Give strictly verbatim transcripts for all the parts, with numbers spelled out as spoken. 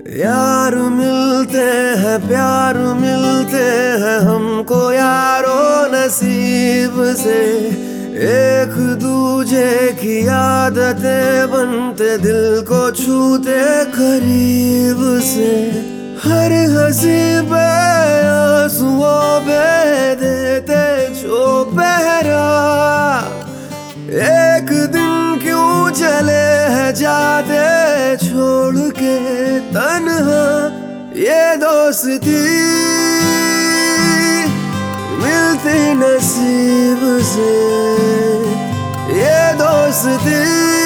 यार मिलते हैं प्यार मिलते हैं हमको यारो नसीब से। एक दूजे की आदतें बनते दिल को छूते करीब से। हर हंसी पे आंसुओं पे देते जो पहरा। एक दिन क्यों चले हैं जाते छोड़ के तन्हा। ये दोस्ती मिलती नसीब से। ये दोस्ती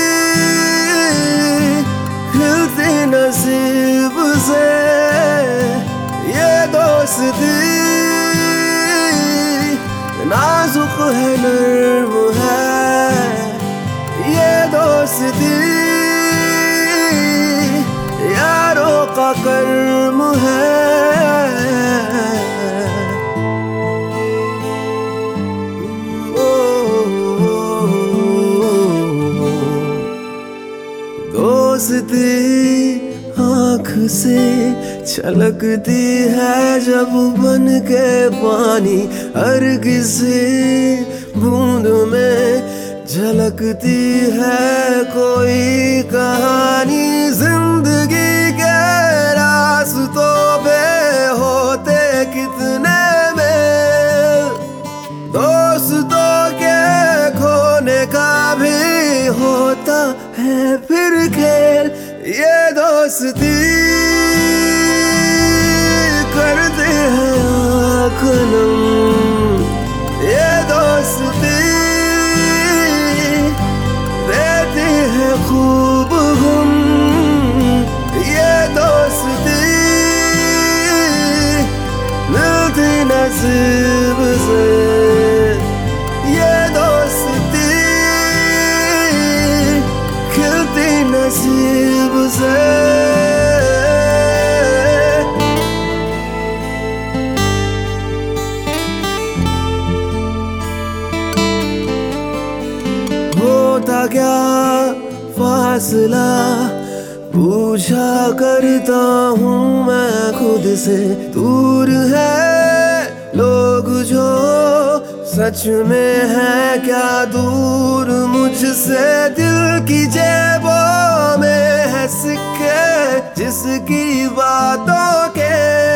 मिलती नसीब से। ये दोस्ती नाजुक है नर्म है। ये दोस्ती यारों का कर्म है। दोस्ती आँख से छलकती है जब बन के पानी। हर किसी बूंद में झलकती है कोई कहानी। जिंदगी के रास्तों पे होते कितने में दोस्तों के खोने का भी होता है फिर खेल। ये दोस्ती करते हैं आँख नम। ये दोस्ती देती है खूब गम। ये दोस्ती मिलती नसीब से। ये दोस्ती खिलती नसीब से। होता क्या फासला पूछा करता हूँ मैं खुद से। दूर है लोग जो सच में है क्या दूर मुझसे। दिल की जेबों में है सिक्के जिसकी बातों के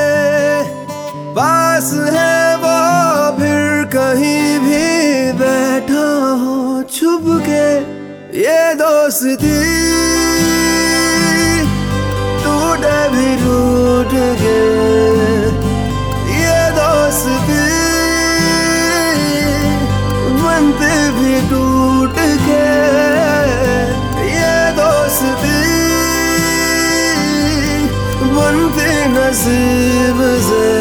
पास है वो फिर कहीं भी बैठा हो छुप के। ये दोस्ती टूटे भी टूट के। ये दोस्ती बनते भी टूट के। ये दोस्ती बनती नसीब से।